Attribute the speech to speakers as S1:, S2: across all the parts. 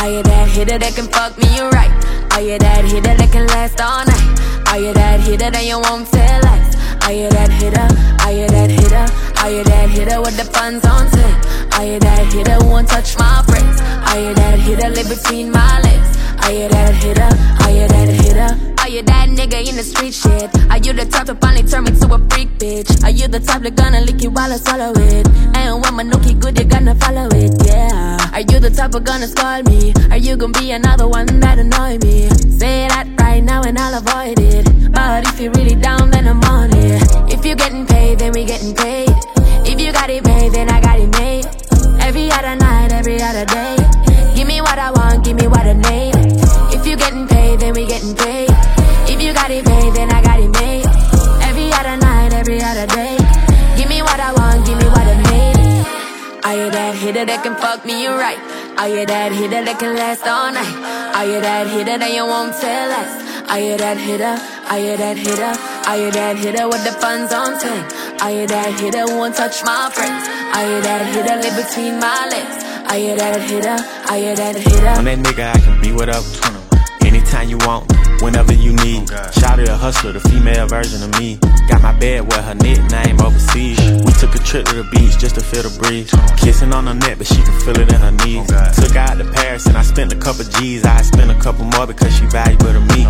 S1: Are you that hitter that can fuck me right? Are you that hitter that can last all night? Are you that hitter that you won't tell lies? Are you that hitter? Are you that hitter? Are you that hitter with the funds on 10? Are you that hitter who won't touch my friends? Are you that hitter live between my legs? Are you that hitter? Are you that hitter? Are you that nigga in the street shit? Are you the type to finally turn me to a freak bitch? Are you the type that gonna lick you while I swallow it? And when my nookie good, you gonna follow it, yeah. Are you the type of gonna spoil me? Are you gonna be another one that annoy me? Say that right now and I'll avoid it. But if you're really down, then I'm on it. If you're getting paid, then we getting paid. If you got it made, then I got it made. Every other night, every other day. Give me what I want, give me what I need. If you getting paid, then we getting paid. If you got it made, then I got it made. Every other night, every other day. Give me what I want, give me what I need. Are you that hitter that can fuck me right? Are you that hitter that can last all night? Are you that hitter that you won't tell us? Are you that hitter? Are you that hitter? Are you that hitter with the funds on 10? Are you that hitter who won't touch my friends? Are you that hitter live between my legs? Are you that hitter? Are you that hitter?
S2: I'm that nigga, I can be whatever. Anytime you want, whenever you need. Shawty a hustler, the female version of me. Got my bed with her nickname overseas. We took a trip to the beach just to feel the breeze. Kissing on her neck, but she can feel it in her knees. Took her out to Paris and I spent a couple G's. I spent a couple more because she valuable to me.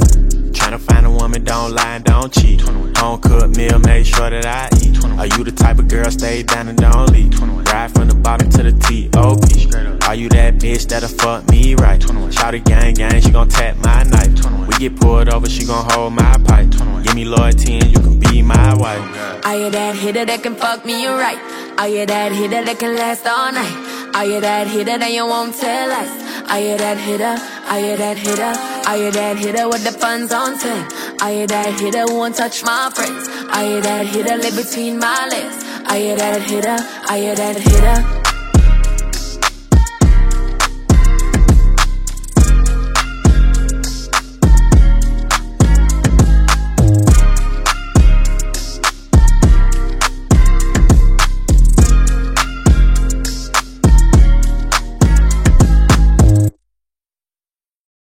S2: Tryna find a woman, don't lie and don't cheat. Home cooked meal, make sure that I eat. Are you the type of girl, stay down and don't leave? Ride from the bottom to the T.O.P. Are you that bitch that'll fuck me right? Shawty gang, she gon' tap my knife. We get pulled over, she gon' hold my pipe. Give me loyalty and you can be my wife.
S1: Are you that hitter that can fuck me right? Are you that hitter that can last all night? Are you that hitter that you won't tell us? Are you that hitter? Are you that hitter? Are you that hitter with the funds on 10? Are you that hitter who won't touch my friends? Are you that hitter live between my legs? Are you that hitter? Are you that hitter?